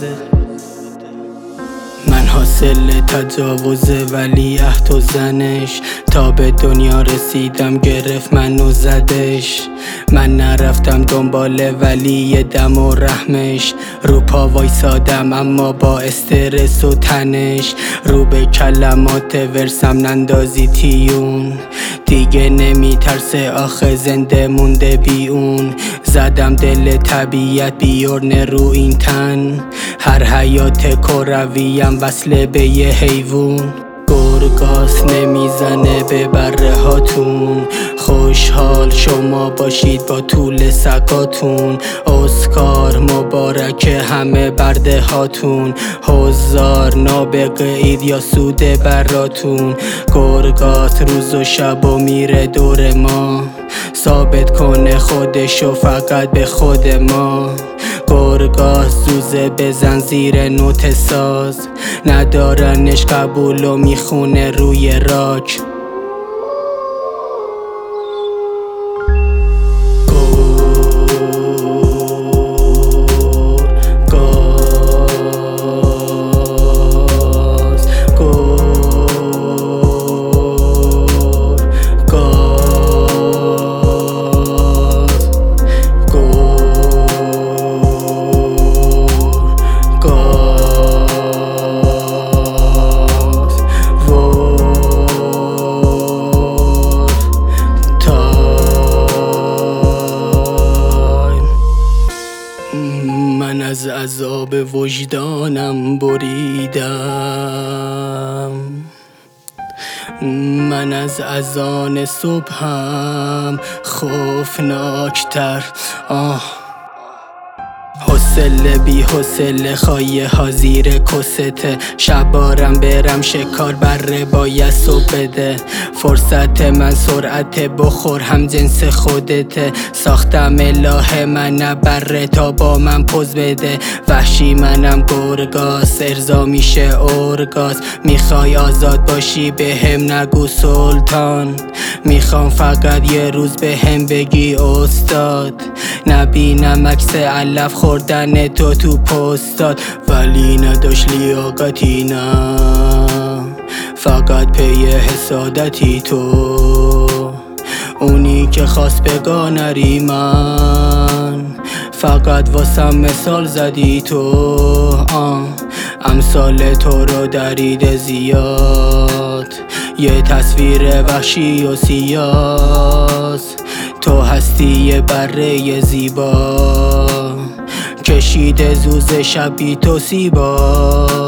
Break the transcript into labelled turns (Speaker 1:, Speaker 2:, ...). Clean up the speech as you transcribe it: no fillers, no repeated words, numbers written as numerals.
Speaker 1: من حاصل تجاوزه ولی عهد و زنش، تا به دنیا رسیدم گرفت منو زدش. من نرفتم دنباله ولی یه دم و رحمش، رو پا وایسادم اما با استرس و تنش. رو به کلمات ورسم نندازی تیون، دیگه نمیترسه آخه زنده مونده بی اون. زدم دل طبیعت بیورنه رو این تن، هر حیات کرویم وصله به یه حیوون. گرگاس نمیزنه به بره هاتون، خوشحال شما باشید با طول سگاتون. اسکار مبارک همه برده هاتون، حضار نابغه اید یا سود براتون. گرگاس روز و شب و میره دور ما، ثابت کنه خودشو فقط به خود ما. گرگاس زوزه بزن زیر نوت ساز، ندارنش قبول و میخونه روی راک. من از عذاب وجدانم بریدم، من از اذان صبحم خوفناکتر. حوصله بی حوصله خواهی ها زیر کسته، شبارم برم شکار بره باید صبح بده. فرصت من سرعت بخور هم جنس خودته، ساختم اله من بره تا با من پوز بده. وحشی منم گرگاس ارضا میشه ارگاس، میخوای آزاد باشی به هم نگو سلطان، میخوام فقط یه روز به هم بگی استاد. نبینم عکس علف خوردن تو پستاد، ولی نداشت لیاقتی نه، فقط پی حسادتی تو. اونی که خواست بگا نری من، فقط واسم مثال زدی تو. امثال تو رو درید زیاد، یه تصویر وحشی و سیاس. تو هستی یه بره زیبا، کشیده زوز شبی تو سیبا.